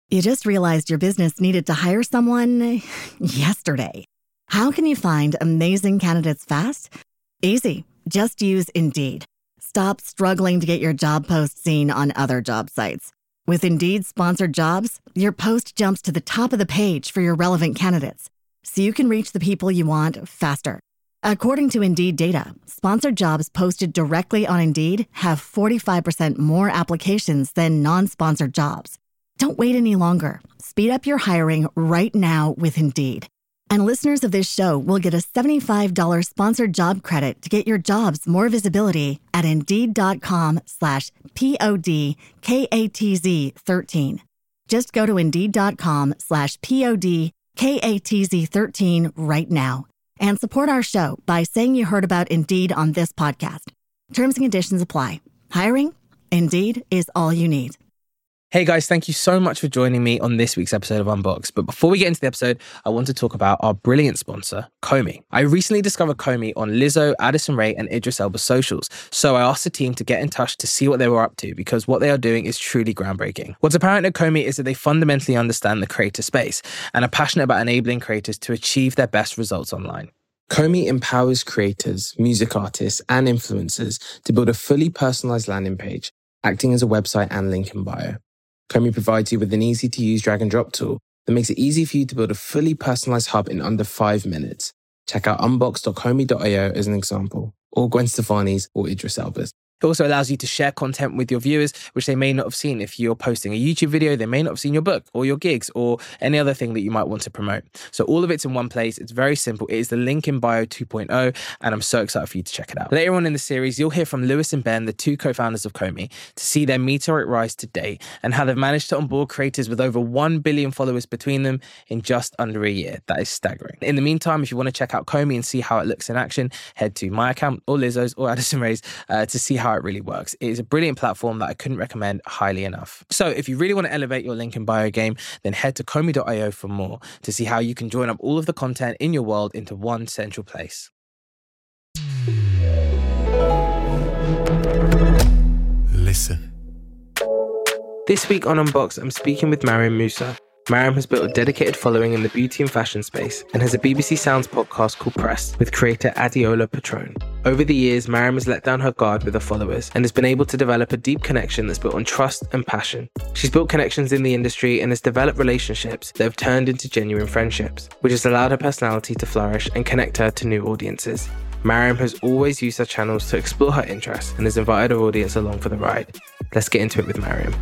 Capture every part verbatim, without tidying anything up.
You just realized your business needed to hire someone yesterday. How can you find amazing candidates fast? Easy. Just use Indeed. Stop struggling to get your job post seen on other job sites. With Indeed sponsored jobs, your post jumps to the top of the page for your relevant candidates, so you can reach the people you want faster. According to Indeed data, sponsored jobs posted directly on Indeed have forty-five percent more applications than non-sponsored jobs. Don't wait any longer. Speed up your hiring right now with Indeed. And listeners of this show will get a seventy-five dollars sponsored job credit to get your jobs more visibility at Indeed.com slash P-O-D-K-A-T-Z 13. Just go to Indeed.com slash P-O-D-K-A-T-Z 13 right now and support our show by saying you heard about Indeed on this podcast. Terms and conditions apply. Hiring? Indeed is all you need. Hey guys, thank you so much for joining me on this week's episode of Unbox. But before we get into the episode, I want to talk about our brilliant sponsor, Komi. I recently discovered Komi on Lizzo, Addison Rae, and Idris Elba's socials. So I asked the team to get in touch to see what they were up to, because what they are doing is truly groundbreaking. What's apparent at Komi is that they fundamentally understand the creator space and are passionate about enabling creators to achieve their best results online. Komi empowers creators, music artists, and influencers to build a fully personalized landing page, acting as a website and link in bio. Komi provides you with an easy-to-use drag-and-drop tool that makes it easy for you to build a fully personalized hub in under five minutes. Check out unbox dot komi dot io as an example, or Gwen Stefani's or Idris Elba's. It also allows you to share content with your viewers, which they may not have seen. If you're posting a YouTube video, they may not have seen your book or your gigs or any other thing that you might want to promote. So all of it's in one place. It's very simple. It is the link in bio two point oh, and I'm so excited for you to check it out. Later on in the series, you'll hear from Lewis and Ben, the two co-founders of Komi, to see their meteoric rise to date and how they've managed to onboard creators with over one billion followers between them in just under a year. That is staggering. In the meantime, if you want to check out Komi and see how it looks in action, head to my account or Lizzo's or Addison Rae's uh, to see how it really works. It is a brilliant platform that I couldn't recommend highly enough. So if you really want to elevate your link in bio game, then head to komi dot io for more to see how you can join up all of the content in your world into one central place. Listen. This week on Unbox, I'm speaking with Mariam Musa. Mariam has built a dedicated following in the beauty and fashion space and has a B B C Sounds podcast called Press with creator Adiola Patron. Over the years, Mariam has let down her guard with her followers and has been able to develop a deep connection that's built on trust and passion. She's built connections in the industry and has developed relationships that have turned into genuine friendships, which has allowed her personality to flourish and connect her to new audiences. Mariam has always used her channels to explore her interests and has invited her audience along for the ride. Let's get into it with Mariam.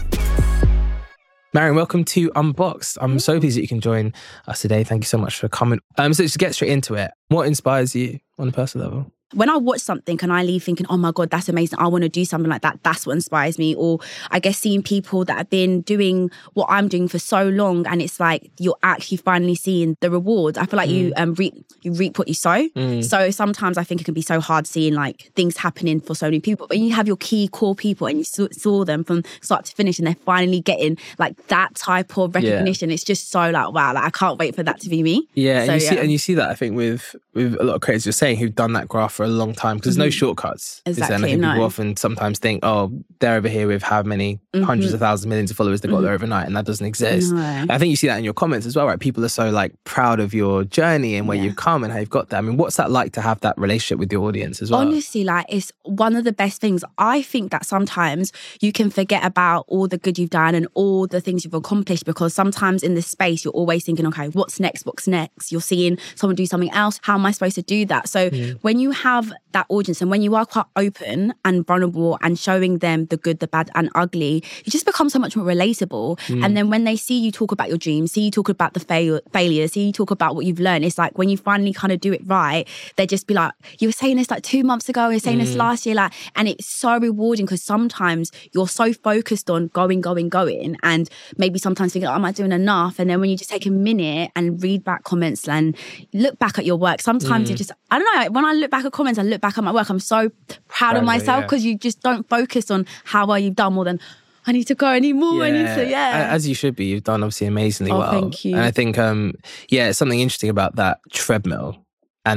Mariam, welcome to Unboxed. I'm so pleased that you can join us today. Thank you so much for coming. Um, so to get straight into it, what inspires you on a personal level? When I watch something and I leave thinking, oh my God, that's amazing, I want to do something like that, that's what inspires me. Or I guess seeing people that have been doing what I'm doing for so long and it's like you're actually finally seeing the rewards. I feel like mm. you um reap you reap what you sow. Mm. So sometimes I think it can be so hard seeing like things happening for so many people. But you have your key core people and you saw, saw them from start to finish and they're finally getting like that type of recognition. Yeah. It's just so like, wow, like I can't wait for that to be me. Yeah, so, and, you yeah. See, and you see that I think with, with a lot of creators you're saying who've done that graph for a long time, because there's no shortcuts. Exactly, and I think no. people often sometimes think, oh, they're over here with how many mm-hmm. hundreds of thousands, millions of followers they got mm-hmm. there overnight, and that doesn't exist. No. I think you see that in your comments as well, right? People are so like proud of your journey and where yeah. you've come and how you've got there. I mean, what's that like to have that relationship with your audience as well? Honestly, like it's one of the best things. I think that sometimes you can forget about all the good you've done and all the things you've accomplished, because sometimes in this space you're always thinking, okay, what's next? What's next? You're seeing someone do something else. How am I supposed to do that? So mm. when you have that audience and when you are quite open and vulnerable and showing them the good, the bad and ugly, you just become so much more relatable. Mm. And then when they see you talk about your dreams, see you talk about the fail- failures, see you talk about what you've learned, it's like when you finally kind of do it right, they just be like, you were saying this like two months ago, you were saying mm. this last year, like, and it's so rewarding because sometimes you're so focused on going, going, going, and maybe sometimes thinking, oh, am I doing enough? And then when you just take a minute and read back comments and look back at your work, sometimes mm. you just, I don't know, when I look back at comments and look back at my work, I'm so proud of myself because yeah. you just don't focus on how well you've done more than I need to go anymore. Yeah. I need to, yeah. As you should be. You've done obviously amazingly oh, well. Thank you. And I think, um, yeah, something interesting about that treadmill and that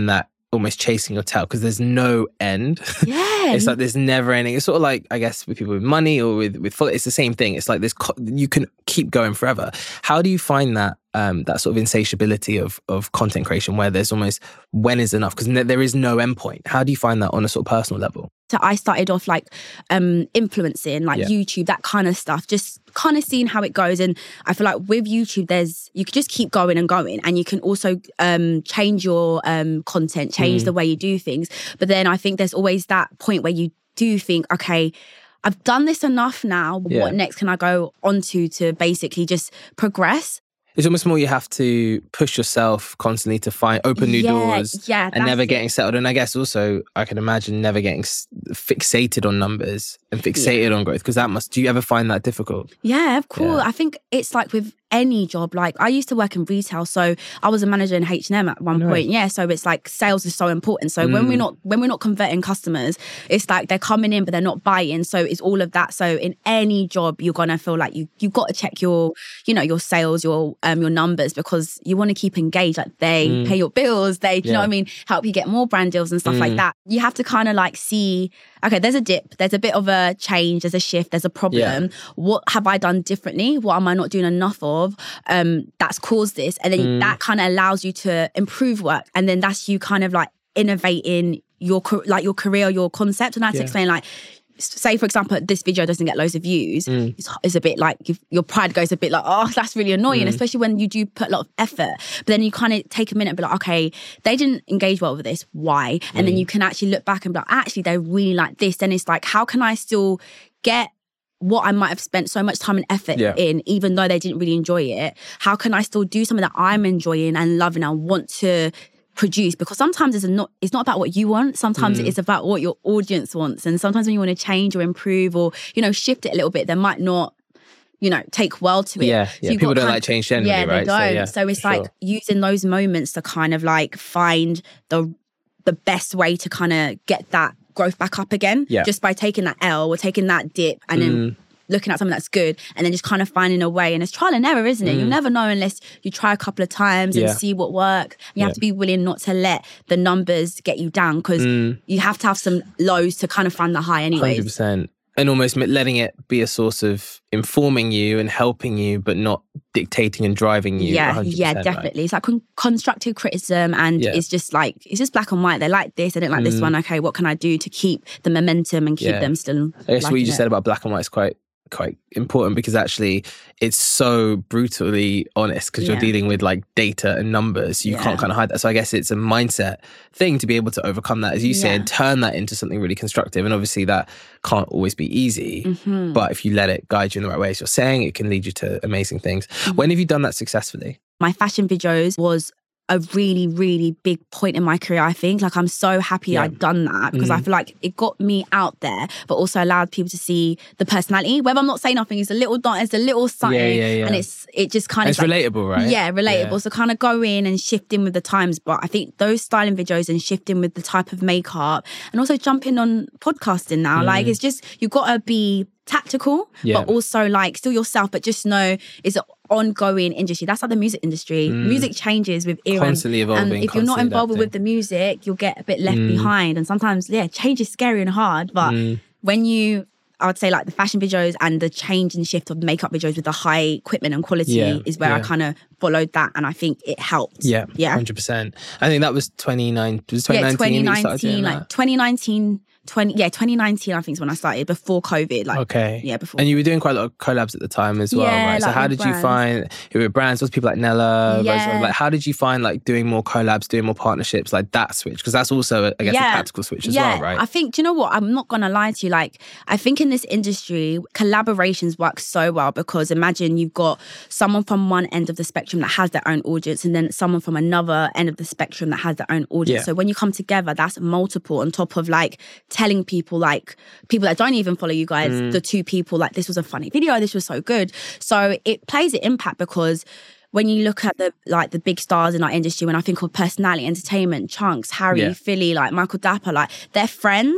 almost chasing your tail because there's no end. Yeah. It's like there's never ending. It's sort of like, I guess, with people with money or with, with full, it's the same thing. It's like this, you can keep going forever. How do you find that um, that sort of insatiability of of content creation where there's almost, when is enough? Because there is no end point. How do you find that on a sort of personal level? So I started off like um, influencing, like Yeah. YouTube, that kind of stuff, just kind of seeing how it goes. And I feel like with YouTube, there's, you can just keep going and going. And you can also um, change your um, content, change Mm. the way you do things. But then I think there's always that point where you do think, okay, I've done this enough now. Yeah. What next can I go onto to basically just progress? It's almost more you have to push yourself constantly to find, open new Yeah, doors yeah, and never that's getting it. settled. And I guess also, I can imagine never getting s- fixated on numbers and fixated on growth, because that must, do you ever find that difficult? Yeah, of course. Yeah. I think it's like with any job. Like I used to work in retail, so I was a manager in H and M at one Nice. point. Yeah, so it's like sales is so important. So when we're not when we're not converting customers, it's like they're coming in but they're not buying. So it's all of that. So in any job, you're gonna feel like you you got to check your you know your sales, your um your numbers, because you want to keep engaged. Like they pay your bills, they do you know Yeah. what I mean, help you get more brand deals and stuff like that. You have to kind of like see, okay, there's a dip, there's a bit of a change, there's a shift, there's a problem. What have I done differently? What am I not doing enough of? Um, that's caused this, and then that kind of allows you to improve work, and then that's you kind of like innovating your ca- like your career, your concept. And I had to Yeah. explain, like, say for example, this video doesn't get loads of views. It's, it's a bit like you, your pride goes a bit like, oh, that's really annoying, especially when you do put a lot of effort. But then you kind of take a minute and be like, okay, they didn't engage well with this. Why? And then you can actually look back and be like, actually, they really like this. Then it's like, how can I still get what I might have spent so much time and effort Yeah. in, even though they didn't really enjoy it? How can I still do something that I'm enjoying and loving and want to produce? Because sometimes it's not it's not about what you want. Sometimes it's about what your audience wants. And sometimes when you want to change or improve or, you know, shift it a little bit, they might not, you know, take well to it. Yeah, So yeah. you've People got don't kind- like change generally, yeah, right? They So, don't. yeah, So it's for like sure. using those moments to kind of like find the the best way to kind of get that growth back up again. Yeah. Just by taking that L or taking that dip and then looking at something that's good and then just kind of finding a way. And it's trial and error, isn't it? You'll never know unless you try a couple of times Yeah. and see what works. You Yeah. have to be willing not to let the numbers get you down, because you have to have some lows to kind of find the high anyways. one hundred percent. And almost letting it be a source of informing you and helping you, but not dictating and driving you. Yeah, one hundred percent, yeah, right? definitely. It's like con- constructive criticism, and Yeah. it's just like, it's just black and white. They like this, they didn't like this one. Okay, what can I do to keep the momentum and keep Yeah. them still I guess what you liking just it? said about black and white is quite quite important, because actually it's so brutally honest, because you're Yeah. dealing with like data and numbers. You Yeah. can't kind of hide that. So I guess it's a mindset thing to be able to overcome that, as you say, Yeah. and turn that into something really constructive. And obviously that can't always be easy, Mm-hmm. but if you let it guide you in the right way, as you're saying, it can lead you to amazing things. Mm-hmm. When have you done that successfully? My fashion videos was a really, really big point in my career, I think. Like, I'm so happy Yeah. I'd done that, because I feel like it got me out there, but also allowed people to see the personality. Whether I'm not saying nothing, it's a little dot, it's a little something, yeah, yeah. and it's it just kind And of it's like, relatable, right? Yeah, relatable. Yeah. So kind of go in and shift in with the times. But I think those styling videos and shifting with the type of makeup, and also jumping on podcasting now, like it's just, you've got to be tactical, Yeah. but also like still yourself, but just know it's an ongoing industry. That's like the music industry. Music changes with era. Constantly evolving, And if you're not constantly involved adapting. with the music, you'll get a bit left behind. And sometimes, yeah, change is scary and hard. But when you, I would say like the fashion videos and the change and shift of makeup videos with the high equipment and quality Yeah, is where I yeah. kind of followed that. And I think it helped. Yeah, Yeah. one hundred percent. I think that was twenty-nine, was it Yeah, twenty nineteen that you started twenty nineteen, doing like that? twenty nineteen, twenty, yeah, twenty nineteen, I think is when I started, before COVID. Like, Okay. Yeah, before. And you were doing quite a lot of collabs at the time as well, Yeah, right? So like how with did you brands. find, it were brands, was people like Nella, Rose- Yeah. like how did you find like doing more collabs, doing more partnerships, like that switch? Because that's also, I guess, a tactical switch as yeah. well, right? I think, do you know what? I'm not going to lie to you. Like, I think in this industry, collaborations work so well, because imagine you've got someone from one end of the spectrum that has their own audience, and then someone from another end of the spectrum that has their own audience. Yeah. So when you come together, that's multiple on top of like telling people, like people that don't even follow you guys, Mm. the two people, like, this was a funny video, this was so good. So it plays an impact, because when you look at the like the big stars in our industry, when I think of personality, entertainment, Chunks, Harry, Yeah. Philly, like Michael Dapper, like they're friends,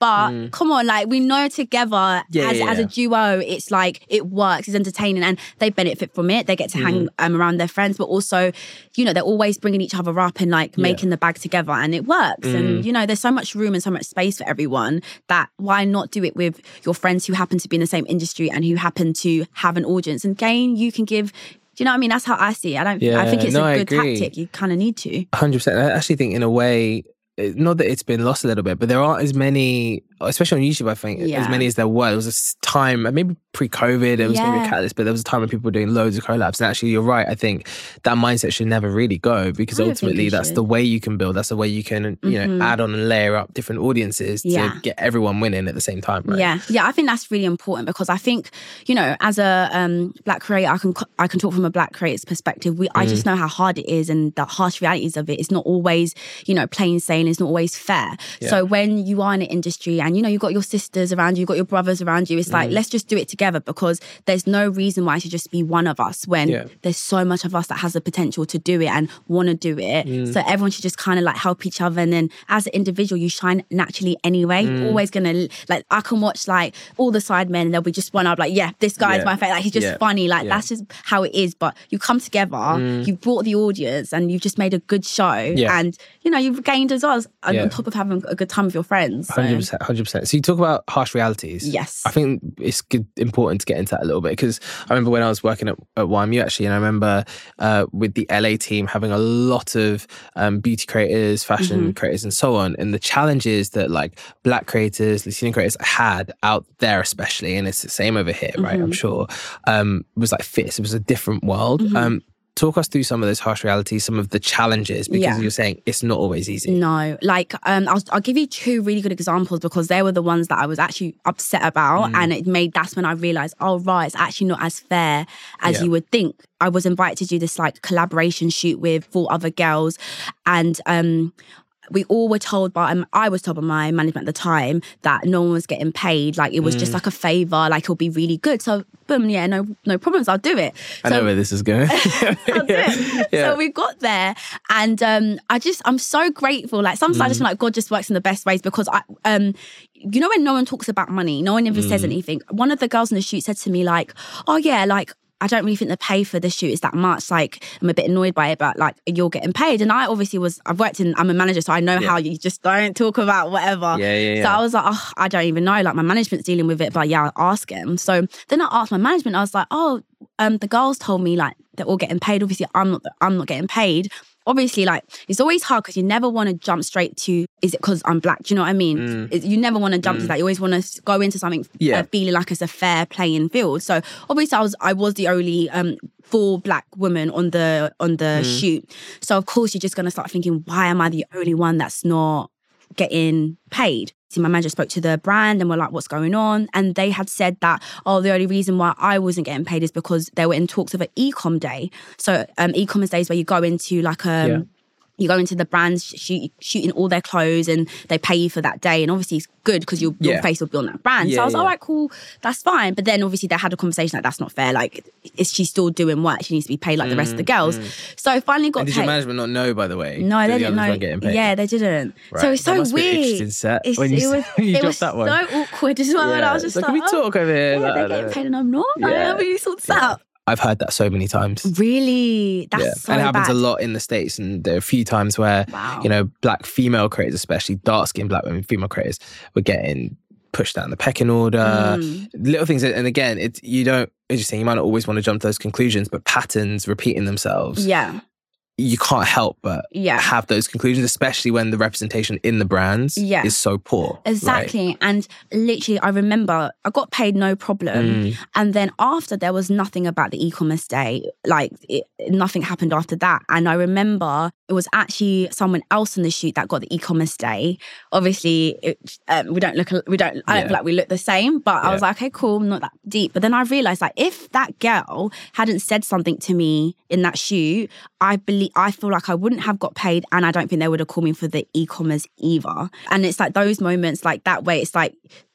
But Mm. come on, like we know together Yeah, as, yeah, as a yeah. duo, it's like it works, it's entertaining, and they benefit from it. They get to Mm. hang um, around their friends, but also, you know, they're always bringing each other up and like Yeah. making the bag together, and it works. Mm. And, you know, there's so much room and so much space for everyone that why not do it with your friends who happen to be in the same industry and who happen to have an audience? And again, you can give... Do you know what I mean? That's how I see it. I don't. Yeah, I think it's no, I a good agree. tactic. You kind of need to. one hundred percent. I actually think in a way, it- not that it's been lost a little bit, but there aren't as many, especially on YouTube, I think, Yeah. as many as there were. There was a s- time, maybe pre-COVID, there was maybe a Yeah. catalyst, but there was a time when people were doing loads of collabs. And actually, you're right. I think that mindset should never really go, because I don't think ultimately it that's should. the way you can build. That's the way you can, you know, Mhm. add on and layer up different audiences Yeah. to get everyone winning at the same time, right? Yeah, yeah. I think that's really important, because I think, you know, as a um, black creator, I can I can talk from a black creator's perspective. We I Mm. just know how hard it is, and the harsh realities of it. It's not always, you know, plain sailing. It's not always fair. Yeah. So when you are in an industry and, you know, you've got your sisters around you, you've got your brothers around you, it's like, Mm. let's just do it together, because there's no reason why it should just be one of us when Yeah. there's so much of us that has the potential to do it and want to do it. Mm. So everyone should just kind of like help each other. And then as an individual, you shine naturally anyway. Mm. You're always going to, like, I can watch like all the side men and there'll be just one, I'll be like, yeah, this guy's Yeah. my favorite. Like, he's just Yeah. funny. Like, Yeah. that's just how it is. But you come together, Mm. you've brought the audience, and you've just made a good show. Yeah. And, you know, you've gained as well, on Yeah. top of having a good time with your friends. So. one hundred percent, one hundred percent. So you talk about harsh realities. Yes. I think it's good, important to get into that a little bit, because I remember when I was working at, at Y M U actually, and I remember uh, with the L A team having a lot of um, beauty creators, fashion Mm-hmm. creators and so on, and the challenges that like black creators, Latino creators had out there especially, and it's the same over here, right, Mm-hmm. I'm sure, um, was like fierce. It was a different world. Mm-hmm. Um, talk us through some of those harsh realities, some of the challenges, because Yeah. you're saying it's not always easy. No, like um, I'll, I'll give you two really good examples, because they were the ones that I was actually upset about, Mm. and it made that's when I realized, oh right, it's actually not as fair as Yeah. you would think. I was invited to do this like collaboration shoot with four other girls, and um. We all were told by, um, I was told by my management at the time that no one was getting paid. Like, it was Mm. just like a favour, like it'll be really good. So, boom, yeah, no no problems, I'll do it. I So- know where this is going. I'll do it. Yeah. So we got there, and um, I just, I'm so grateful. Like sometimes I just Mm. feel like God just works in the best ways, because I, um, you know, when no one talks about money, no one ever Mm. says anything. One of the girls in the shoot said to me like, "Oh yeah, like." I don't really think the pay for the shoot is that much. Like, I'm a bit annoyed by it, but like, you're getting paid. And I obviously was, I've worked in, I'm a manager, so I know Yeah. how you just don't talk about whatever. Yeah, yeah, yeah. So I was like, oh, I don't even know. Like, my management's dealing with it, but yeah, I'll ask him. So then I asked my management, I was like, oh, um, the girls told me like they're all getting paid. Obviously, I'm not, I'm not getting paid. Obviously, like, it's always hard because you never want to jump straight to, is it because I'm black? Do you know what I mean? Mm. It- you never want to jump to that. You always want to go into something Yeah. uh, feeling like it's a fair playing field. So obviously, I was I was the only um, full black woman on the on the Mm. shoot. So of course, you're just gonna start thinking, why am I the only one that's not getting paid? See, my manager spoke to the brand and were like, what's going on? And they had said that, oh, the only reason why I wasn't getting paid is because they were in talks of an e-com day. So um, e-commerce days where you go into like a... Yeah. You go into the brands shoot, shooting all their clothes, and they pay you for that day. And obviously it's good because your, your Yeah. face will be on that brand. Yeah, so I was yeah. all right, cool, that's fine. But then obviously they had a conversation like, that's not fair. Like, is she still doing work? She needs to be paid like the rest of the girls. So I finally got And did paid. your management not know, by the way? No, that they the didn't others know. weren't getting paid? Yeah, they didn't. Right. So it's That so must be an weird. interesting set It's- when you it s- was, when you it dropped was that one. so awkward as well. And I was just so like, can we oh, talk over here? yeah, Like, they're I don't getting know. paid and I'm not. Yeah. Yeah. How do you sort this Yeah. out? I've heard that so many times. Really? That's Yeah. so and it happens bad. a lot in the States. And there are a few times where, Wow. you know, black female creators, especially dark-skinned black women, female creators, were getting pushed down the pecking order, Mm. little things. And again, it's, you don't, as you're saying, you might not always want to jump to those conclusions, but patterns repeating themselves. Yeah. You can't help but Yeah. have those conclusions, especially when the representation in the brands Yeah. is so poor. right? Exactly. And literally, I remember I got paid no problem. Mm. And then after, there was nothing about the e-commerce day. Like, it, nothing happened after that. And I remember it was actually someone else in the shoot that got the e-commerce day. Obviously, it, um, we don't look, we don't, I don't Yeah. feel like we look the same. But I Yeah. was like, okay, cool, not that deep. But then I realized, like, if that girl hadn't said something to me in that shoot, I believe, I feel like I wouldn't have got paid, and I don't think they would have called me for the e-commerce either. And it's like those moments like that where it's like,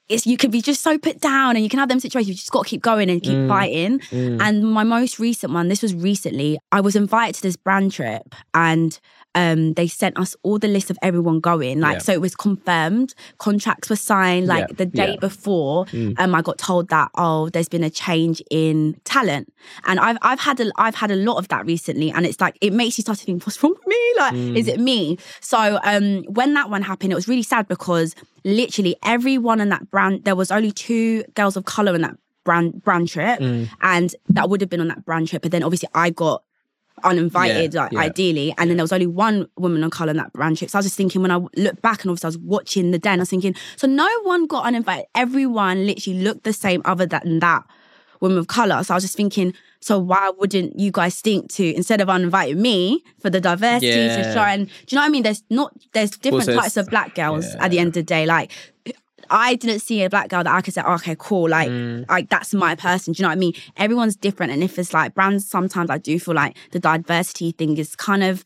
it's you can be just so put down, and you can have them situations. You just got to keep going and keep Mm. fighting. Mm. And my most recent one, this was recently, I was invited to this brand trip, and um, they sent us all the list of everyone going. Like, Yeah. so it was confirmed, contracts were signed. Like Yeah. the day Yeah. before, Mm. um, I got told that oh, there's been a change in talent, and I've I've had a I've had a lot of that recently, and it's like it makes you start to think, what's wrong with me? Like, Mm. is it me? So um, when that one happened, it was really sad because literally everyone in that brand, there was only two girls of color in that brand brand trip, Mm. and that would have been on that brand trip. But then obviously I got uninvited, Yeah, like yeah. ideally, and then there was only one woman of color in that brand trip. So I was just thinking, when I look back, and obviously I was watching the day, and I was thinking, so no one got uninvited. Everyone literally looked the same, other than that woman of color. So I was just thinking, so why wouldn't you guys think to, instead of uninviting me for the diversity to Yeah. show? And do you know what I mean? There's not there's different Also, types it's- of black girls yeah. at the end of the day. Like, I didn't see a black girl that I could say, oh, okay, cool. Like, Mm. like that's my person. Do you know what I mean? Everyone's different. And if it's like brands, sometimes I do feel like the diversity thing is kind of,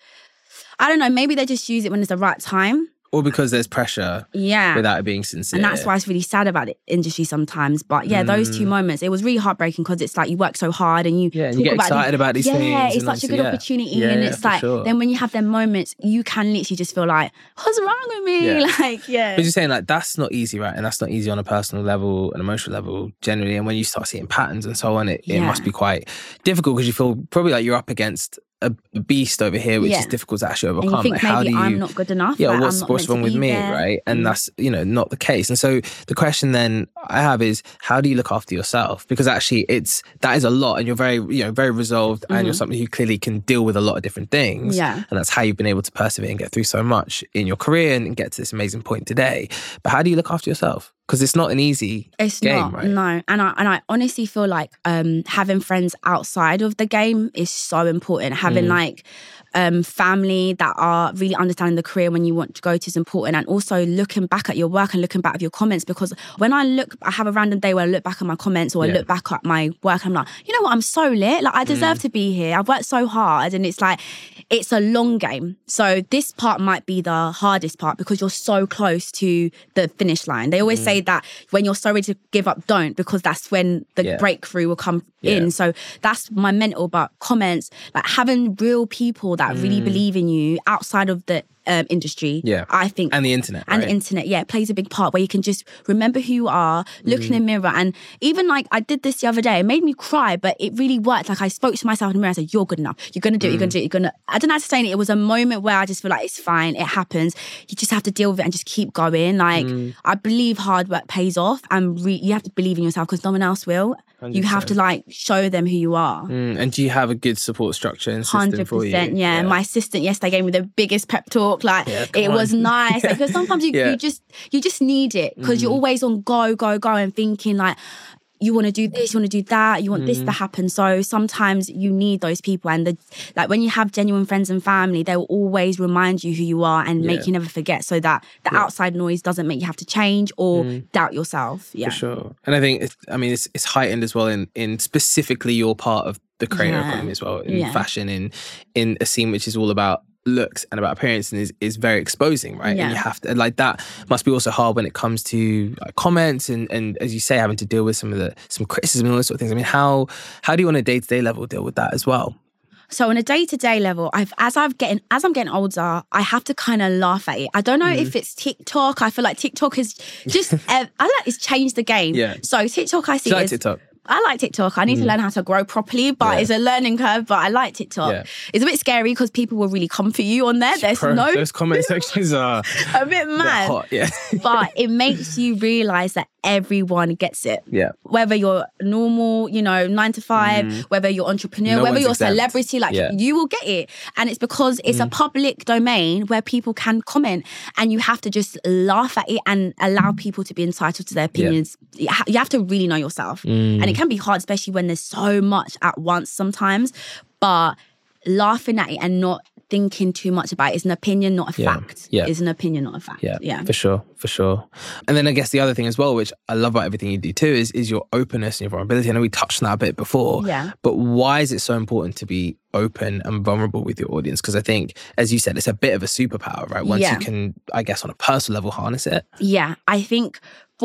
I don't know, maybe they just use it when it's the right time. Or because there's pressure Yeah. without it being sincere. And that's why it's really sad about the industry sometimes. But yeah, those two moments, it was really heartbreaking because it's like you work so hard and you Yeah, and talk you get about excited these, about these yeah, things. it's and such a obviously, good yeah. opportunity. Yeah, and yeah, it's for like, sure. then when you have them moments, you can literally just feel like, what's wrong with me? Yeah. Like, yeah. But you're saying like that's not easy, right? And that's not easy on a personal level, an emotional level, generally. And when you start seeing patterns and so on, it, it Yeah. must be quite difficult because you feel probably like you're up against a beast over here, which Yeah. is difficult to actually And overcome. you think Like, how maybe do you, I'm not good enough. yeah, like, what's I'm not what's meant to wrong with be me, there. right? And Mm. that's, you know, not the case. And so the question then I have is, how do you look after yourself? Because actually, it's that is a lot, and you're very, you know, very resolved, and you're somebody who clearly can deal with a lot of different things. Yeah. And that's how you've been able to persevere and get through so much in your career and get to this amazing point today. But how do you look after yourself? Because it's not an easy It's game, not, right? no. And I and I honestly feel like um, having friends outside of the game is so important. Having Mm. like um, family that are really understanding the career when you want to go to is important. And also looking back at your work and looking back at your comments, because when I look, I have a random day where I look back at my comments or Yeah. I look back at my work and I'm like, you know what, I'm so lit. Like, I deserve Mm. to be here. I've worked so hard. And it's like, it's a long game. So this part might be the hardest part because you're so close to the finish line. They always Mm. say that when you're so ready to give up, don't, because that's when the Yeah. breakthrough will come Yeah. in. So that's my mental, but comments, like having real people that really believe in you outside of the um, industry, Mm. Yeah. I think. And the internet, And right? the internet, yeah, plays a big part where you can just remember who you are, look Mm. in the mirror. And even like I did this the other day, it made me cry, but it really worked. Like I spoke to myself in the mirror, I said, you're good enough. You're going to do it. You're going to do it. You're going to, I don't know how to explain it. It was a moment where I just feel like it's fine. It happens. You just have to deal with it and just keep going. Like Mm. I believe hard work pays off, and re- you have to believe in yourself because no one else will. You have to like show them who you are. Mm. And do you have a good support structure and system Hundred for you? percent, yeah. My assistant yesterday gave me the biggest pep talk. Like Yeah, come it on. was nice like, because sometimes you, Yeah. you just you just need it because Mm. you're always on go go go and thinking like you want to do this, you want to do that, you want this Mm. to happen. So sometimes you need those people, and the, like when you have genuine friends and family, they will always remind you who you are and make Yeah. you never forget, so that the outside noise doesn't make you have to change or doubt yourself. Yeah, For sure. And I think, it's, I mean, it's, it's heightened as well in, in specifically your part of the creator Yeah. economy as well, in Yeah. fashion, in in a scene which is all about looks and about appearance and is, is very exposing, right? Yeah. And you have to, like, that must be also hard when it comes to like, comments and, and as you say, having to deal with some of the, some criticism and all those sort of things. I mean, how, how do you on a day-to-day level deal with that as well? So on a day-to-day level, I've as I've getting as I'm getting older, I have to kind of laugh at it. I don't know Mm-hmm. if it's TikTok. I feel like TikTok has just uh, I like it's changed the game. Yeah. So TikTok, I see Do you like is TikTok? I like TikTok. I need to learn how to grow properly, but Yeah. it's a learning curve. But I like TikTok. Yeah. It's a bit scary because people will really come for you on there. There's Bro, no those comment sections are a bit they're mad, hot, yeah. but it makes you realize that everyone gets it. Yeah. Whether you're normal, you know, nine to five, whether you're entrepreneur, No whether one's you're a exempt. celebrity, like Yeah. you will get it. And it's because it's a public domain where people can comment, and you have to just laugh at it and allow people to be entitled to their opinions. You ha- You have to really know yourself. And it can be hard, especially when there's so much at once sometimes. But laughing at it and not thinking too much about it is an opinion, not a Yeah. fact. Yeah. It's an opinion, not a fact. Yeah, Yeah. for sure, for sure. And then I guess the other thing as well, which I love about everything you do too, is is your openness and your vulnerability. I know we touched on that a bit before. Yeah. But why is it so important to be open and vulnerable with your audience? Because I think, as you said, it's a bit of a superpower, right? Once Yeah. you can, I guess, on a personal level, harness it. Yeah, I think for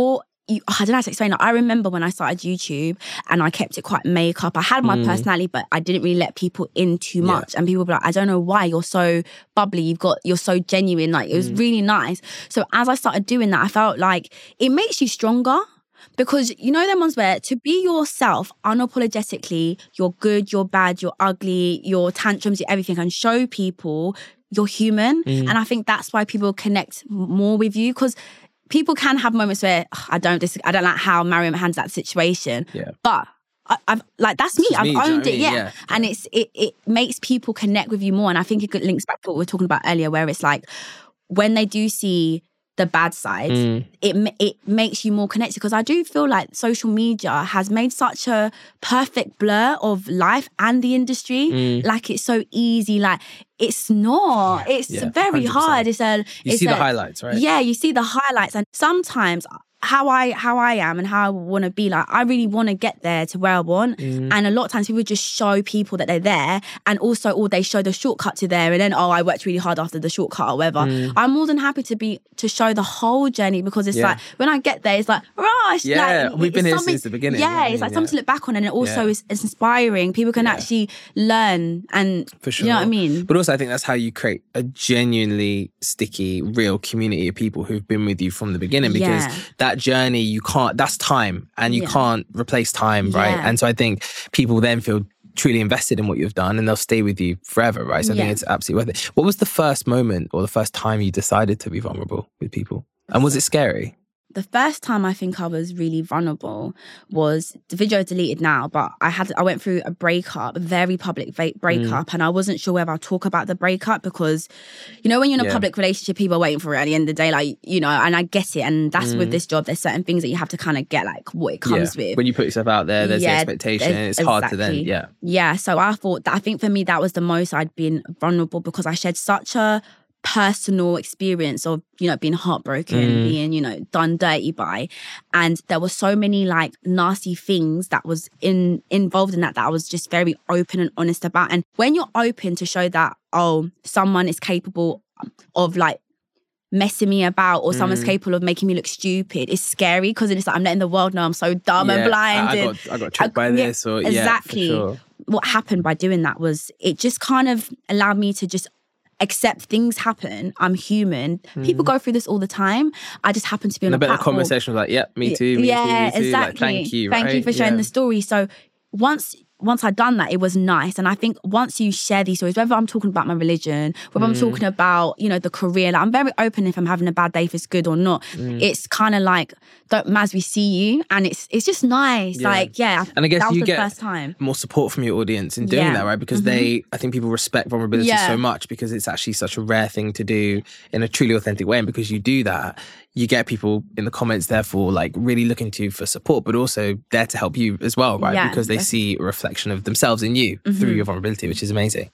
You, I don't know how to explain it. I remember when I started YouTube and I kept it quite makeup. I had my mm. personality, but I didn't really let people in too much. Yeah. And people were like, I don't know why you're so bubbly. You've got, you're so genuine. Like, it was mm. really nice. So as I started doing that, I felt like it makes you stronger. Because you know them ones where to be yourself unapologetically, you're good, you're bad, you're ugly, your tantrums, your everything, and show people you're human. Mm. And I think that's why people connect more with you, because people can have moments where oh, I don't dis- I don't like how Mariam handles that situation. Yeah. But I, I've like that's me. I've me, owned you know it, yeah. yeah. And it's it it makes people connect with you more. And I think it links back to what we were talking about earlier, where it's like when they do see the bad side, mm. it it makes you more connected. Because I do feel like social media has made such a perfect blur of life and the industry. Mm. Like it's so easy. Like it's not. It's yeah, very one hundred percent hard. It's a. You it's see a, the highlights, right? Yeah, you see the highlights, and sometimes how I how I am and how I want to be, like I really want to get there to where I want. Mm. And a lot of times people just show people that they're there, and also or they show the shortcut to there, and then oh I worked really hard after the shortcut or whatever. Mm. I'm more than happy to be to show the whole journey, because it's yeah. like when I get there, it's like rush. Yeah, like, we've been here since the beginning. Yeah, yeah it's like yeah. something to look back on, and it also yeah. is it's inspiring. People can yeah. actually learn, and for sure. You know what I mean. But also, I think that's how you create a genuinely sticky, real community of people who've been with you from the beginning. Because yeah. that journey, you can't. That's time, and you yeah. can't replace time, right? Yeah. And so I think people then feel truly invested in what you've done, and they'll stay with you forever, right? So I yeah. think it's absolutely worth it. What was the first moment or the first time you decided to be vulnerable with people? And was it scary? The first time I think I was really vulnerable was, the video is deleted now, but I had I went through a breakup, a very public va- breakup, mm. and I wasn't sure whether I'd talk about the breakup, because, you know, when you're in a yeah. public relationship, people are waiting for it at the end of the day, like, you know, and I get it, and that's mm. with this job, there's certain things that you have to kind of get, like, what it comes yeah. with. When you put yourself out there, there's yeah, the expectation, it's exactly. hard to then, yeah. Yeah, so I thought that, I think for me, that was the most I'd been vulnerable, because I shared such a personal experience of, you know, being heartbroken, mm. being, you know, done dirty by, and there were so many like nasty things that was in involved in that that I was just very open and honest about. And when you're open to show that, oh, someone is capable of like messing me about, or someone's mm. capable of making me look stupid, it's scary, because it's like I'm letting the world know I'm so dumb yeah, and blind. I, I got I got tricked by yeah, this, or exactly. Yeah, for sure. What happened by doing that was it just kind of allowed me to just accept things happen. I'm human. Mm. People go through this all the time. I just happen to be on and a, a bit platform. of conversation was like, yeah, me too, me yeah, too, me too. exactly. Like, thank you, Thank right? you for sharing yeah. the story. So once once I'd done that, it was nice. And I think once you share these stories, whether I'm talking about my religion, whether mm. I'm talking about, you know, the career, like I'm very open if I'm having a bad day, if it's good or not. Mm. It's kind of like, don't, Maz, we see you. And it's it's just nice. Yeah. Like, yeah. And I guess that was you the get first time. more support from your audience in doing yeah. that, right? Because mm-hmm. they, I think people respect vulnerability yeah. so much, because it's actually such a rare thing to do in a truly authentic way. And because you do that, you get people in the comments, therefore, like really looking to you for support, but also there to help you as well, right? Yeah, because they see a reflection of themselves in you mm-hmm. through your vulnerability, which is amazing.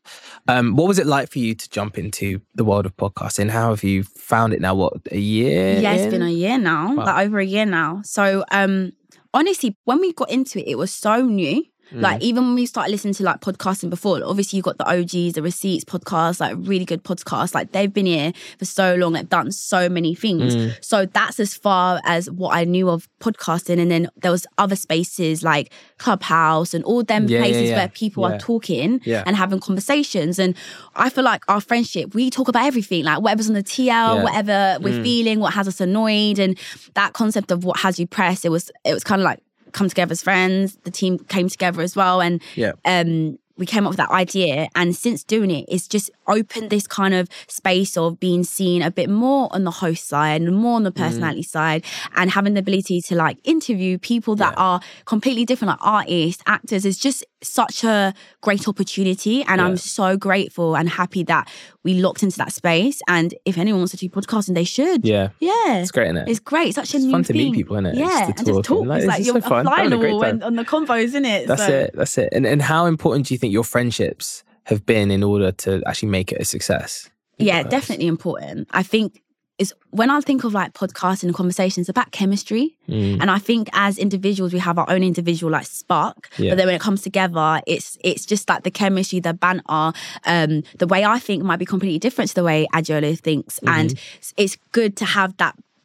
Um, what was it like for you to jump into the world of podcasting? How have you found it now? What, a year? Yeah, it's in? been a year now, wow. like over a year now. So um, honestly, when we got into it, it was so new. Mm. Like even when we started listening to like podcasting before, obviously you got the O Gs, the Receipts podcast, like really good podcasts. Like they've been here for so long, they've done so many things. Mm. So that's as far as what I knew of podcasting. And then there was other spaces like Clubhouse and all them yeah, places yeah, yeah. where people yeah. are talking yeah. and having conversations. And I feel like our friendship, we talk about everything, like whatever's on the T L, yeah. whatever we're mm. feeling, what has us annoyed, and that concept of what has you pressed. It was it was kind of like come together as friends. The team came together as well, and yeah. um, we came up with that idea. And since doing it, it's just opened this kind of space of being seen a bit more on the host side and more on the personality mm. side, and having the ability to like interview people that yeah. are completely different, like artists, actors. Is just such a great opportunity, and yeah. I'm so grateful and happy that we locked into that space. And if anyone wants to do podcasting, they should. Yeah, yeah, it's great, isn't it? It's great. It's such a it's new fun thing. to meet people, isn't it? Yeah, it's and just talk. Like, it's like you're so flying on, on the convos, isn't it? That's so. it. That's it. And and how important do you think your friendships have been in order to actually make it a success? Yeah, definitely important. I think is when I think of like podcasting and conversations, it's about chemistry. Mm. And I think as individuals, we have our own individual like spark. Yeah. But then when it comes together, it's it's just like the chemistry, the banter, um, the way I think might be completely different to the way Adiola thinks. Mm-hmm. And it's good to have that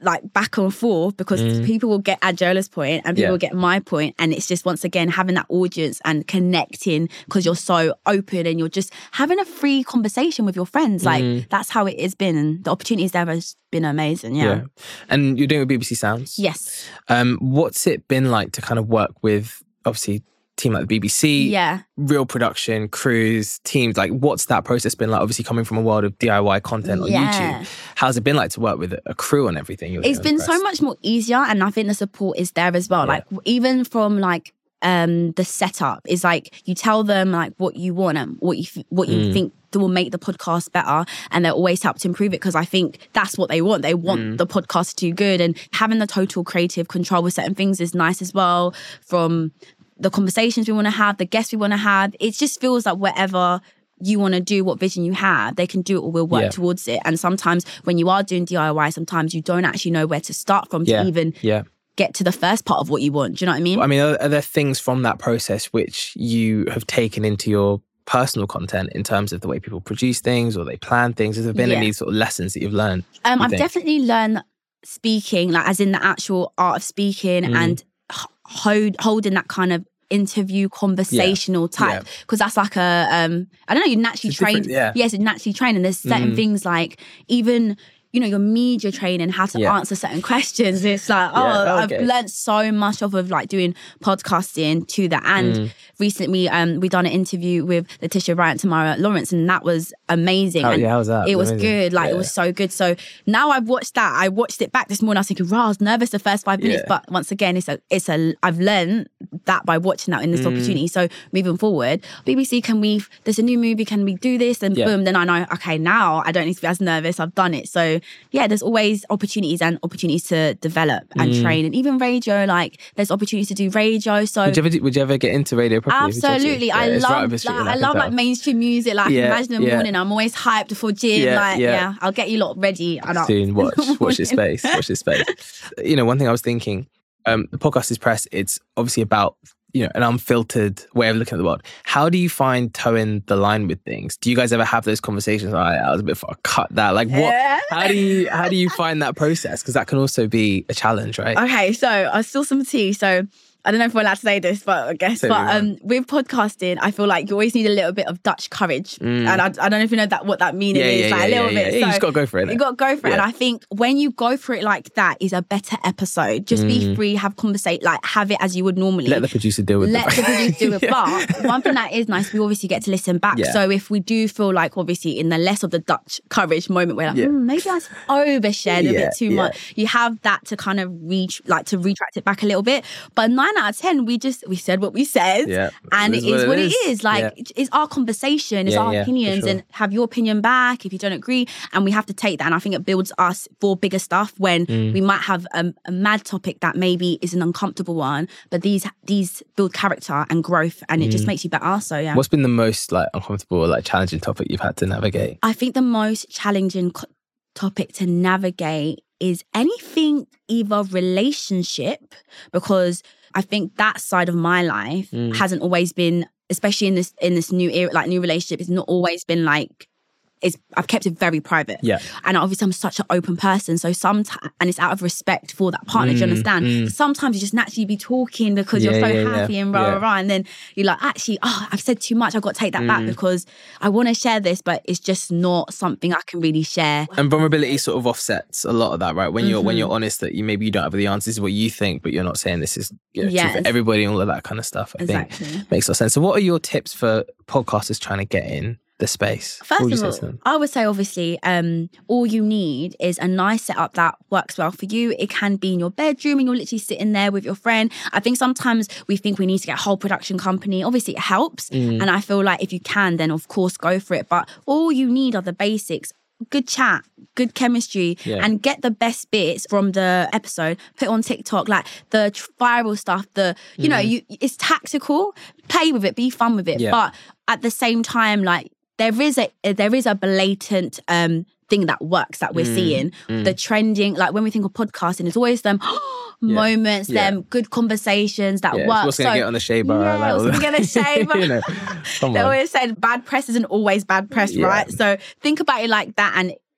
like back and forth because Mm. people will get Adjola's point and people Yeah. will get my point, and it's just once again having that audience and connecting because you're so open and you're just having a free conversation with your friends. Like Mm. that's how it has been, and the opportunities there has been amazing. Yeah. Yeah. And you're doing it with B B C Sounds? Yes. Um, what's it been like to kind of work with, obviously, a team like the B B C, Yeah. real production, crews, teams? Like, what's that process been like? Obviously, coming from a world of D I Y content on Yeah. YouTube, how's it been like to work with a crew on everything? You're It's doing been so press? much more easier, and I think the support is there as well. Yeah. Like even from like um the setup is like you tell them like what you want and what you f- what you Mm. think that will make the podcast better, and they'll always help to improve it because I think that's what they want. They want Mm. the podcast to do good, and having the total creative control with certain things is nice as well. From the conversations we want to have, the guests we want to have, it just feels like whatever you want to do, what vision you have, they can do it or we'll work Yeah. towards it. And sometimes when you are doing D I Y, sometimes you don't actually know where to start from Yeah. to even Yeah. get to the first part of what you want. Do you know what I mean? I mean, are, are there things from that process which you have taken into your personal content in terms of the way people produce things or they plan things? Has there been Yeah. any sort of lessons that you've learned? Um, you I've think? definitely learned speaking, like as in the actual art of speaking Mm. and h- hold, holding that kind of interview conversational type, because that's like a um I don't know, you naturally It's trained. different, yeah. Yes, you naturally trained, and there's certain Mm. things like even you know your media training, how to Yeah. answer certain questions. It's like oh, Yeah, oh, I've okay. learned so much off of like doing podcasting to that. And Mm. recently, um, we done an interview with Letitia Bryant, Tamara Lawrence, and that was amazing. How- and yeah, how was that? It was Amazing. good. Like Yeah. it was so good. So now I've watched that. I watched it back this morning. I was thinking, "Rah, I was nervous the first five minutes," Yeah. but once again, it's a, it's a. I've learned that by watching that in this Mm. opportunity. So moving forward, B B C, can we? There's a new movie. Can we do this? And Yeah. boom, then I know. Okay, now I don't need to be as nervous. I've done it. So yeah, there's always opportunities and opportunities to develop and Mm. train, and even radio. Like there's opportunities to do radio. So Would you ever, do- would you ever get into radio properly? if you tried to? absolutely, I Yeah, it's right love up your street, like, and I can love like tell. mainstream music. Like Yeah, imagine in the yeah. morning, I'm always hyped before gym. Yeah, like yeah. yeah. I'll get you lot ready. And I'll- Soon, watch, watch this space, watch this space. You know, one thing I was thinking, um, the podcast is press. It's obviously about you know an unfiltered way of looking at the world. How do you find towing the line with things? Do you guys ever have those conversations? All right, I was a bit far. Cut that. Like what? Yeah. How do you how do you find that process? Because that can also be a challenge, right? Okay, so I spill some tea. So I don't know if we're allowed to say this, but I guess. Say but what you um, with podcasting, I feel like you always need a little bit of Dutch courage, Mm. and I, I don't know if you know that what that meaning Yeah, is. yeah, like yeah, a little yeah, bit. yeah. You So just gotta go for it, You innit? got to go for it, and Yeah. I think when you go for it like that, is a better episode. Just be Mm. free, have conversate, like have it as you would normally. Let the producer deal with Let it. the producer do it. Yeah. But one thing that is nice, we obviously get to listen back. Yeah. So if we do feel like, obviously, in the less of the Dutch courage moment, we're like, Yeah. "Hmm, maybe I overshared a Yeah, bit too yeah. much. You have that to kind of reach, like to retract it back a little bit. But nine out of ten, we just we said what we said, Yeah. and it is what it is. Like Yeah. it's our conversation, it's Yeah, our yeah, for opinions, sure. and have your opinion back if you don't agree. And we have to take that. And I think it builds us for bigger stuff when Mm. we might have a, a mad topic that maybe is an uncomfortable one, but these these build character and growth, and it just makes you better. So yeah. What's been the most like uncomfortable or like challenging topic you've had to navigate? I think the most challenging co- topic to navigate is anything either relationship, because I think that side of my life Mm. hasn't always been, especially in this in this new era, like new relationship, it's not always been like. It's, I've kept it very private. Yeah. And obviously I'm such an open person. So sometimes, and it's out of respect for that partner, do you Mm, understand? mm. Sometimes you just naturally be talking because Yeah, you're so yeah, yeah, happy and rah, yeah. rah, rah. And then you're like, actually, oh, I've said too much. I've got to take that back Mm. because I want to share this, but it's just not something I can really share. And vulnerability sort of offsets a lot of that, right? When you're when Mhm. you're honest that you maybe you don't have the answers, this is what you think, but you're not saying this is you know, true Yes. for everybody and all of that kind of stuff. I Exactly. think makes a lot of sense. So what are your tips for podcasters trying to get in the space? What would you First say of to all, them? I would say obviously, um, all you need is a nice setup that works well for you. It can be in your bedroom and you're literally sitting there with your friend. I think sometimes we think we need to get a whole production company. Obviously, it helps. Mm. And I feel like if you can, then of course go for it. But all you need are the basics. Good chat, good chemistry, Yeah. and get the best bits from the episode. Put it on TikTok, like the tr- viral stuff. The you know, you it's tactical. Play with it, be fun with it. Mm. Yeah. But at the same time, like there is a there is a blatant um thing that works that we're Mm, seeing. mm. The trending, like when we think of podcasting, it's always them moments, yeah. them good conversations that Yeah, work. what's going to So- get on the shea bar? Yeah, like, what's all gonna get on the shea bar? you know, come They on. always said bad press isn't always bad press, Yeah. right? So think about it like that, and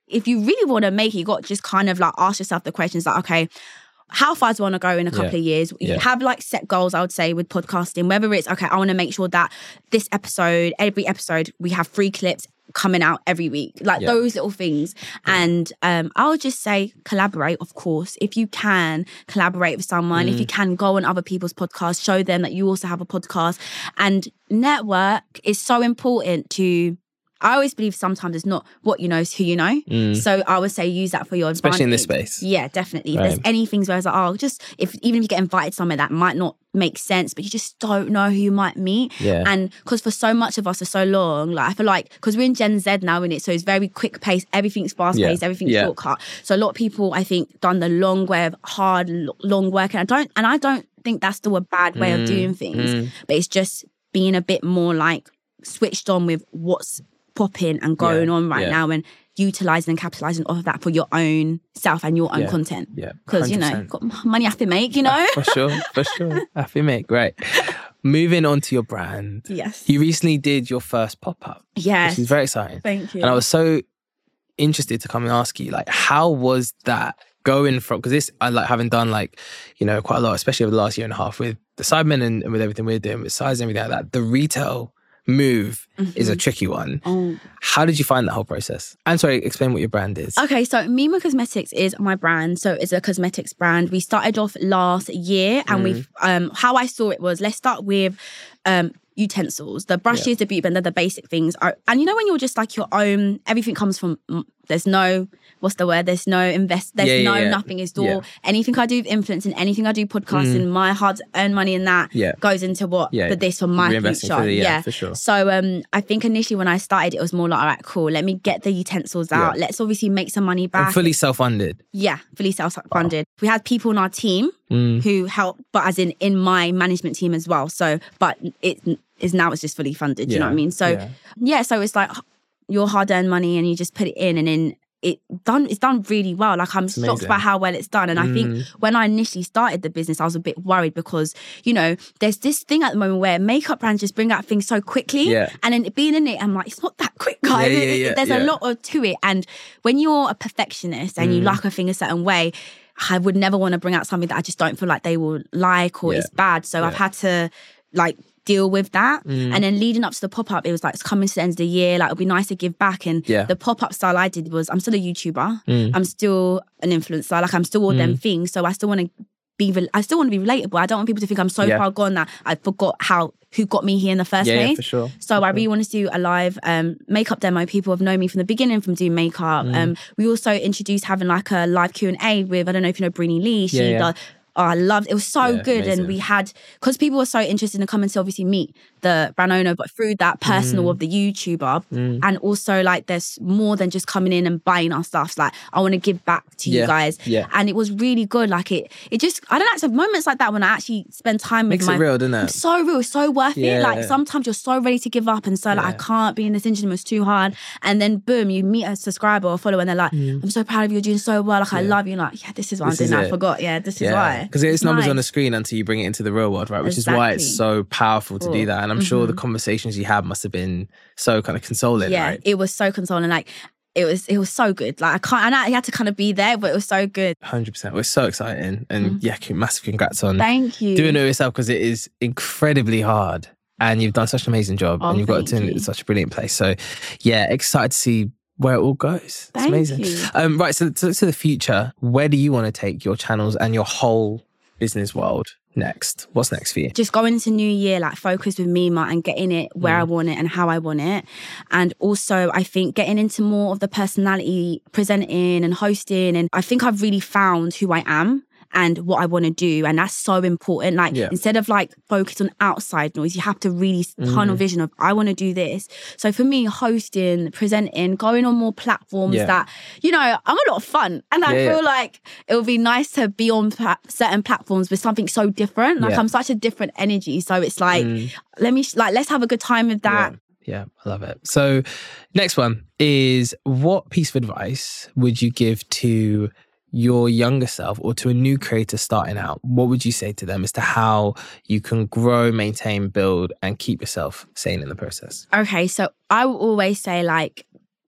if you really want to make it, you got to just kind of like ask yourself the questions like, okay, how far do I want to go in a couple yeah. of years? You yeah. have like set goals, I would say, with podcasting, whether it's, okay, I want to make sure that this episode, every episode, we have three clips coming out every week, like yeah. those little things. Yeah. And um, I would just say collaborate, of course. If you can collaborate with someone, mm. if you can go on other people's podcasts, show them that you also have a podcast. And network is so important to... I always believe sometimes it's not what you know, it's who you know. Mm. So I would say use that for your advantage. Especially in this space. Yeah, definitely. Right. If there's any things where it's like, oh, just if even if you get invited somewhere that might not make sense, but you just don't know who you might meet. Yeah. And because for so much of us for so long, like I feel like, because we're in Gen Z now, innit? So it's very quick paced, everything's fast paced, yeah. everything's yeah. shortcut. So a lot of people, I think, done the long way of hard, long work. And I don't, and I don't think that's still a bad way mm. of doing things. Mm. But it's just being a bit more like switched on with what's popping and going yeah, on right yeah. now, and utilising and capitalising off of that for your own self and your own yeah, content. Yeah, because you know, you've got money you have to make. You know, uh, for sure, for sure, have to make. Right. Moving on to your brand. Yes, you recently did your first pop up. Yes, which is very exciting. Thank you. And I was so interested to come and ask you, like, how was that going from? Because this, I like having done like, you know, quite a lot, especially over the last year and a half with the Sidemen and, and with everything we're doing with size and everything like that. The retail move mm-hmm. is a tricky one. Oh. How did you find that whole process? And sorry, explain what your brand is. Okay, so Mima Cosmetics is my brand. So it's a cosmetics brand. We started off last year, and mm. we've um how I saw it was, let's start with um utensils. The brushes, yeah. the beauty blender, the basic things are, and you know when you're just like your own, everything comes from, there's no, what's the word? There's no invest, there's yeah, no yeah, nothing is all. Yeah. Anything I do with influencing, anything I do podcasting, mm. my hard earned money in that yeah. goes into what yeah. for this for my future. For the, yeah, yeah, for sure. So um, I think initially when I started, it was more like, all right, cool. Let me get the utensils out. Yeah. Let's obviously make some money back. And fully self-funded. Yeah, fully self-funded. Wow. We had people on our team mm. who helped, but as in in my management team as well. So, but it is now it's just fully funded. Yeah. You know what I mean? So yeah. yeah, so it's like your hard-earned money, and you just put it in, and then it done. It's done really well. Like I'm it's shocked amazing. by how well it's done. And mm. I think when I initially started the business, I was a bit worried because you know there's this thing at the moment where makeup brands just bring out things so quickly, yeah. and then being in it, I'm like, it's not that quick, guys. Yeah, yeah, yeah, there's yeah. a lot to it, and when you're a perfectionist and mm. you like a thing a certain way, I would never want to bring out something that I just don't feel like they will like or yeah. it's bad. So yeah. I've had to like deal with that. Mm. And then leading up to the pop-up, it was like, it's coming to the end of the year, like it'll be nice to give back. And yeah. the pop-up style I did was, I'm still a YouTuber. Mm. I'm still an influencer. Like I'm still all mm. them things. So I still want to be, re- I still want to be relatable. I don't want people to think I'm so yeah. far gone that I forgot how, who got me here in the first yeah, place. Yeah, for sure. So for I sure. really want to do a live um, makeup demo. People have known me from the beginning from doing makeup. Mm. Um, we also introduced having like a live Q and A with, I don't know if you know Brini Lee. She yeah, yeah. does. Oh, I loved it. It was so yeah, good. amazing. And we had, because people were so interested in coming to obviously meet the brand owner, but through that personal mm. of the YouTuber. Mm. And also like there's more than just coming in and buying our stuff. So, like I want to give back to yeah. you guys. Yeah. And it was really good. Like it, it just, I don't know, so moments like that when I actually spend time Makes with my... Makes it real, doesn't it? It's so real, it's so worth yeah. it. Like sometimes you're so ready to give up and so like yeah. I can't be in this industry, it's too hard. And then boom, you meet a subscriber or follower and they're like, mm. I'm so proud of you, you're doing so well. Like yeah. I love you. And like, yeah, this is what this I'm doing. I forgot. Yeah, this yeah. is why. Because it's, it's numbers nice. on the screen until you bring it into the real world, right? Which exactly. is why it's so powerful to cool. do that. And I'm mm-hmm. sure the conversations you had must have been so kind of consoling, yeah, right? It was so consoling. Like it was it was so good. Like I can't, and I had to kind of be there, but it was so good. one hundred percent. It was so exciting. And mm. yeah, massive congrats on Thank you. doing it yourself, because it is incredibly hard. And you've done such an amazing job. Oh, and you've got it in such a brilliant place. So yeah, excited to see where it all goes. It's Thank amazing. You. Um, right, so to, to the future, where do you want to take your channels and your whole business world next? What's next for you? Just going into new year, like focus with Mima and getting it where mm. I want it and how I want it. And also I think getting into more of the personality, presenting and hosting. And I think I've really found who I am and what I want to do. And that's so important. Like yeah. instead of like focus on outside noise, you have to really mm. tunnel vision of I want to do this. So for me, hosting, presenting, going on more platforms yeah. that, you know, I'm a lot of fun. And I yeah, feel yeah. like it would be nice to be on pla- certain platforms with something so different. Like yeah. I'm such a different energy. So it's like, mm. let me, like, let's have a good time with that. Yeah. Yeah, I love it. So next one is, what piece of advice would you give to your younger self or to a new creator starting out? What would you say to them as to how you can grow, maintain, build, and keep yourself sane in the process? Okay, so I will always say, like,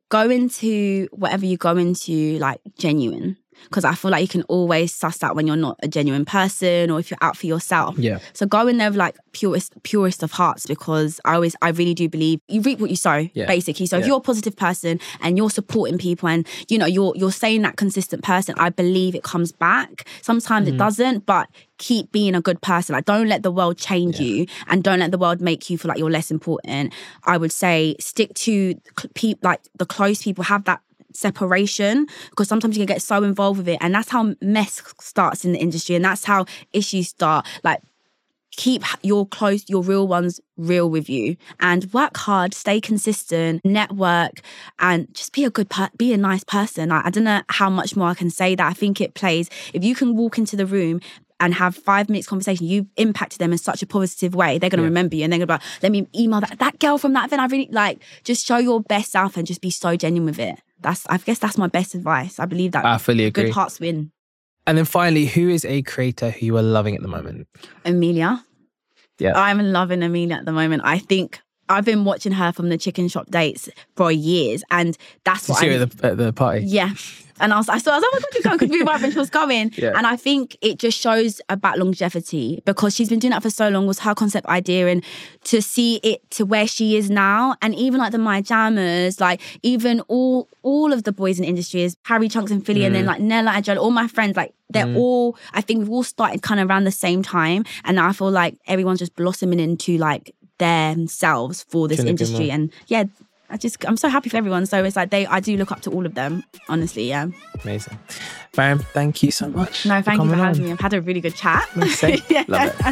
go into whatever you go into, like, genuine. Because I feel like you can always suss out when you're not a genuine person or if you're out for yourself. Yeah. So go in there with like purest, purest of hearts, because I always, I really do believe you reap what you sow, yeah. basically. So yeah. if you're a positive person and you're supporting people and, you know, you're you're saying that consistent person, I believe it comes back. Sometimes mm. it doesn't, but keep being a good person. Like, don't let the world change yeah. you, and don't let the world make you feel like you're less important. I would say stick to pe- like the close people, have that separation, because sometimes you can get so involved with it, and that's how mess starts in the industry, and that's how issues start. Like, keep your close, your real ones real with you, and work hard, stay consistent, network, and just be a good, per- be a nice person. I, I don't know how much more I can say that. I think it plays. If you can walk into the room and have five minutes conversation, you've impacted them in such a positive way, they're going to yeah. remember you, and they're going to be like, let me email that, that girl from that event. I really like, just show your best self and just be so genuine with it. That's, I guess that's my best advice. I believe that I fully agree. Good hearts win. And then finally, who is a creator who you are loving at the moment? Amelia. Yeah. I'm loving Amelia at the moment. I think I've been watching her from the chicken shop dates for years, and that's Did what you I... see her at the, at the party? Yeah. And I was, I saw, I was like, oh my God, you're going, because we were and she was going. Yeah. And I think it just shows about longevity, because she's been doing that for so long, was her concept idea, and to see it to where she is now. And even like the My Jammers, like even all all of the boys in the industry, is Harry, Chunks and Philly, mm. and then like Nella and Joel, all my friends, like they're mm. all, I think we've all started kind of around the same time. And now I feel like everyone's just blossoming into like themselves for this Couldn't industry. And yeah, I just, I'm so happy for everyone. So it's like they, I do look up to all of them, honestly, yeah. Amazing. Mariam, thank you so much. No, thank for you for on. having me. I've had a really good chat. yeah. Love it.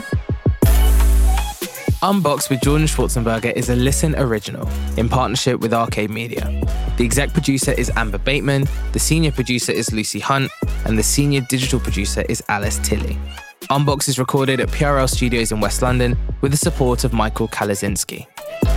Unboxed with Jordan Schwarzenberger is a Listen original in partnership with Arcade Media. The exec producer is Amber Bateman, the senior producer is Lucy Hunt, and the senior digital producer is Alice Tilley. Unboxed is recorded at P R L Studios in West London with the support of Michael Kalazinski.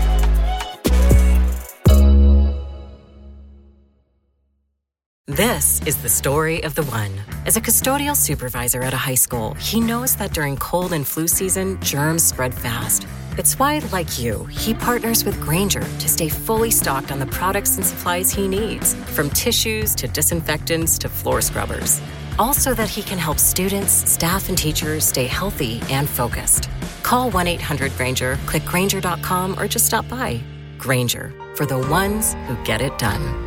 This is the story of the one. As a custodial supervisor at a high school, he knows that during cold and flu season, germs spread fast. It's why, like you, he partners with Grainger to stay fully stocked on the products and supplies he needs, from tissues to disinfectants to floor scrubbers. All so that he can help students, staff, and teachers stay healthy and focused. Call one eight hundred Grainger, click Grainger dot com, or just stop by. Grainger, for the ones who get it done.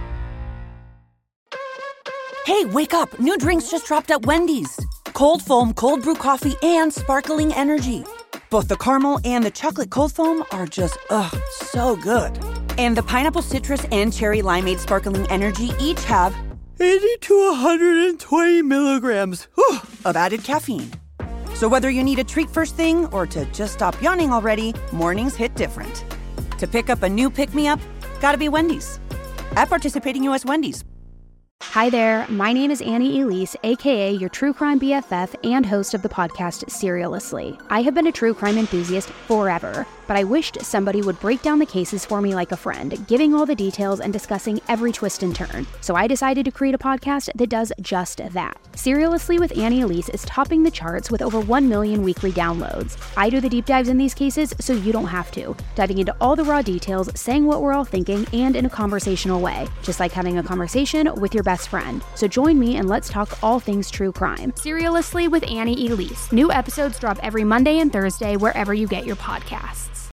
Hey, wake up. New drinks just dropped at Wendy's. Cold foam, cold brew coffee, and sparkling energy. Both the caramel and the chocolate cold foam are just, ugh, so good. And the pineapple citrus and cherry limeade sparkling energy each have eighty to one hundred twenty milligrams whew, of added caffeine. So whether you need a treat first thing or to just stop yawning already, mornings hit different. To pick up a new pick-me-up, gotta be Wendy's. At participating U S Wendy's. Hi there, my name is Annie Elise, aka your true crime B F F and host of the podcast Serialously. I have been a true crime enthusiast forever, but I wished somebody would break down the cases for me like a friend, giving all the details and discussing every twist and turn. So I decided to create a podcast that does just that. Serialously with Annie Elise is topping the charts with over one million weekly downloads. I do the deep dives in these cases so you don't have to, diving into all the raw details, saying what we're all thinking, and in a conversational way, just like having a conversation with your best friend. So join me and let's talk all things true crime. Serialously with Annie Elise. New episodes drop every Monday and Thursday wherever you get your podcasts.